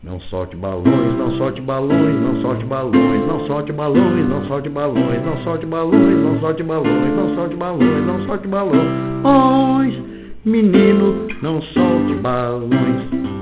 Não solte balões, não solte balões, não solte balões, não solte balões, não solte balões, não solte balões, não solte balões, não solte balões, não solte balões. Menino, não solte balões.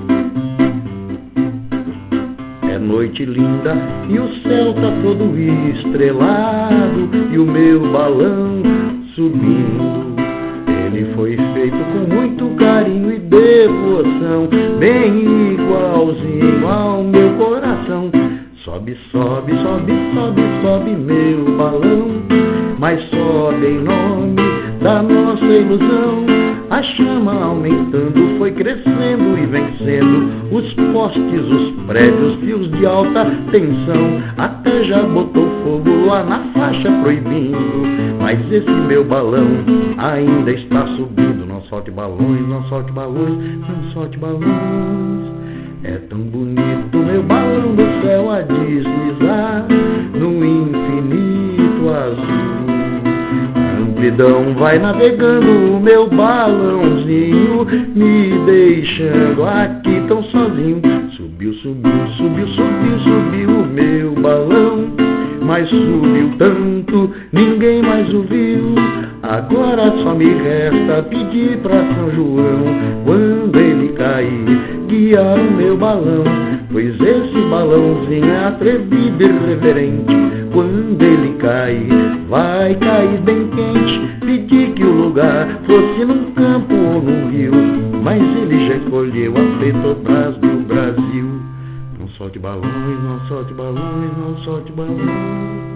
É noite linda e o céu tá todo estrelado e o meu balão subindo. Ele foi feito com muito carinho e devoção, bem igualzinho ao meu coração. Sobe, sobe, sobe, sobe, sobe meu balão, mas sobe em nome da nossa ilusão. A chama aumentando foi crescendo e vencendo os postes, os prédios, fios de alta tensão. Até já botou fogo lá na faixa proibindo, mas esse meu balão ainda está subindo. Não solte balões, não solte balões, não solte balões. É tão bonito meu balão do céu a deslizar no infinito azul. A amplidão vai navegando o meu balãozinho, me deixando aqui tão sozinho. Subiu, subiu, subiu, subiu, subiu o meu balão, mas subiu tanto, ninguém mais o viu. Agora só me resta pedir pra São João, quando ele cair, guiar o meu balão. Pois esse balãozinho é atrevido e irreverente, quando ele cair, vai cair bem quente. Pedi que o lugar fosse num campo ou num rio, mas ele já escolheu a Petrobras do Brasil. Não solte balões, não solte balões, não solte balões.